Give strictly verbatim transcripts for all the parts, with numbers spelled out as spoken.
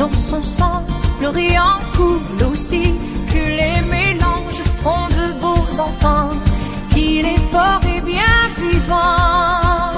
dans son sang, l'Orient coule aussi, que les mélanges font de beaux enfants, qu'il est fort et bien vivant.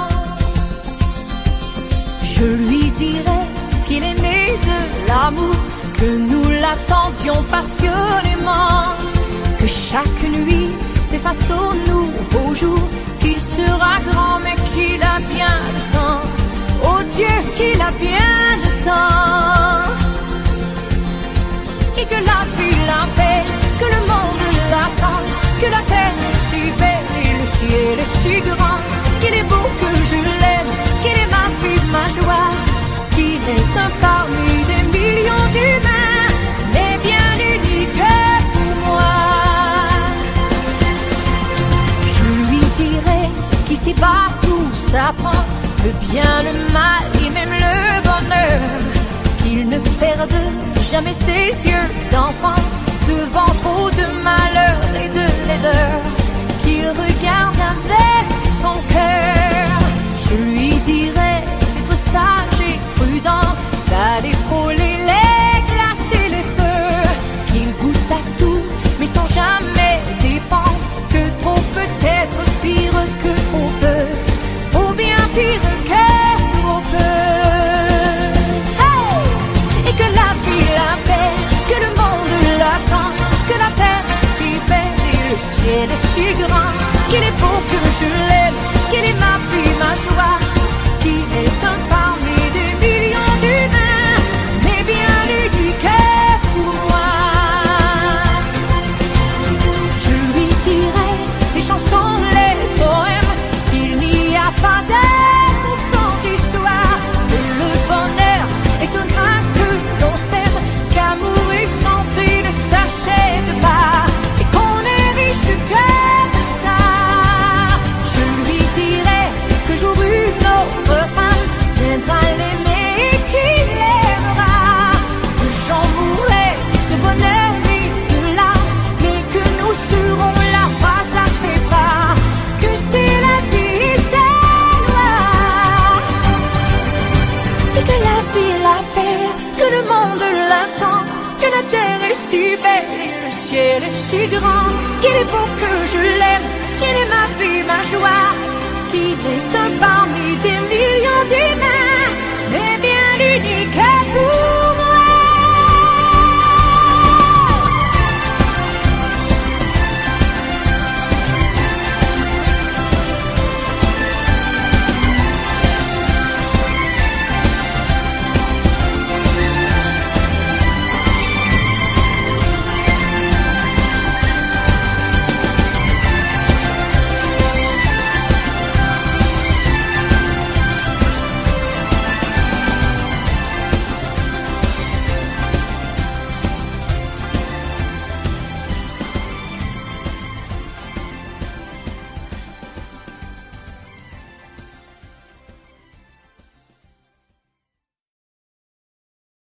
Je lui dirai qu'il est né de l'amour, que nous l'attendions passionnément, que chaque nuit s'efface au nouveau jour, qu'il sera grand mais qu'il a bien le temps, oh Dieu qu'il a bien le temps, et que la vie l'appelle, que le monde l'attend, que la terre est si belle et le ciel est si grand, qu'il est beau que je l'aime, qu'il est ma vie, ma joie, qu'il est un parmi des millions d'humains, mais bien unique pour moi. Je lui dirai qu'ici-bas tout s'apprend, le bien, le mal et même le bonheur, qu'il ne perde jamais ses yeux d'enfant devant trop de malheur et de laideur, qu'il regarde avec son cœur. Je lui dirai d'être sage et prudent, d'aller frôler les glaces et les feux, qu'il goûte à tout mais sans jamais dépendre, que trop peut être pire que trop peu, ou bien pire que trop peu. Hey! Et que la vie l'appelle, que le monde l'attend, que la terre est si belle et le ciel est si grand, qu'il est beau que je l'aime, qu'il est ma vie, ma joie, qu'il est un parmi des millions d'humains, mais bien unique pour moi. Je lui dirai les chansons, les poèmes, qu'il n'y a pas d'amour sans histoire, que le bonheur est un grain que l'on sème, qu'amour et santé ne s'achètent pas, et qu'on est riche que de ça. Je lui dirai que jour une autre femme viendra l'aimer et qu'il l'aimera, que j'en mourrai de bonheur et de larmes, mais que nous serons là pas à fait pas, que c'est la vie et c'est noir, et que la vie l'appelle, que le monde l'attend, que la terre est si belle et le ciel est si grand, qu'il est beau que je l'aime, qu'il est ma vie, ma joie, qu'il est un parmi des millions d'humains.